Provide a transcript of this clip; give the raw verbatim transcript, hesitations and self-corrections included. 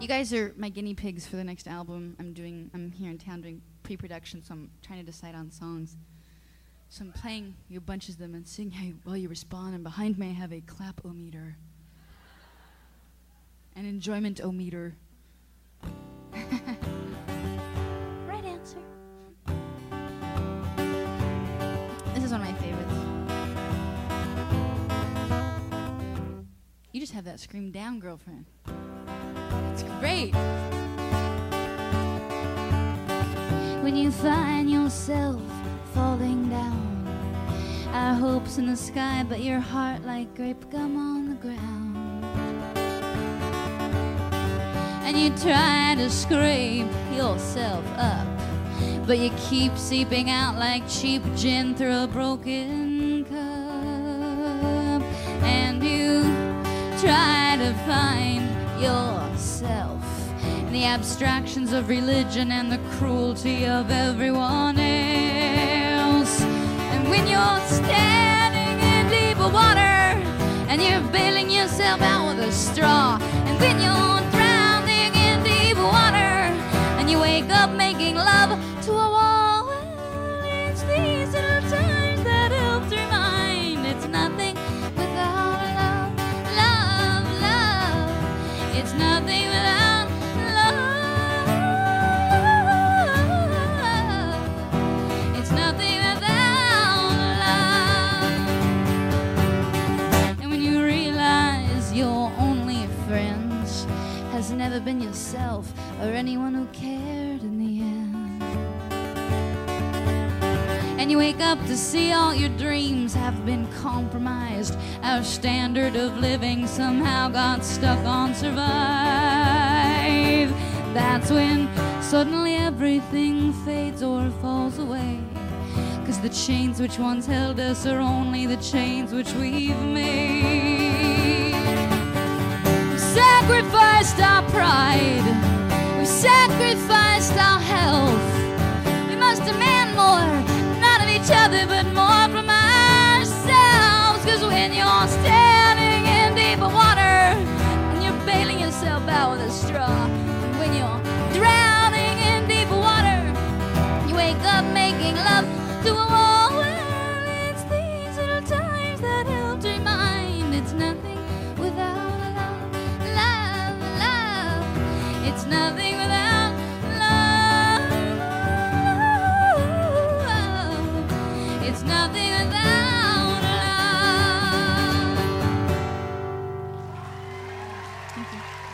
You guys are my guinea pigs for the next album. I'm doing. I'm here in town doing pre-production, so I'm trying to decide on songs. So I'm playing you a bunch of them and seeing how you, well you respond. And behind me I have a clap-o-meter, an enjoyment-o-meter. Right answer. This is one of my favorites. You just have that scream down, girlfriend. It's great. When you find yourself falling down, our hopes in the sky, but your heart like grape gum on the ground. And you try to scrape yourself up, but you keep seeping out like cheap gin through a broken cup. And you try to find yourself in the abstractions of religion and the cruelty of everyone else. And when you're standing in deeper water and you're bailing yourself out with a straw, and when you're drowning in deep water and you wake up making love to a wall, well, it's these little times that help to remind it's nothing without love, love, love. It's nothing without love. It's nothing without love. And when you realize your only friends has never been yourself or anyone who cared in the end, and you wake up to see all your dreams have been compromised, our standard of living somehow got stuck on survive, that's when suddenly everything fades or falls away. 'Cause the chains which once held us are only the chains which we've made. We've sacrificed our pride, we've sacrificed our health. We must demand more, not of each other, but more from ourselves. 'Cause when you're standing in deeper water and you're bailing yourself out with a straw, and when you're drowning in deeper water, you wake up making love to a wall. Well, it's these little times that help to remind it's nothing without love, love, love. It's nothing without love. It's nothing without love. Thank you.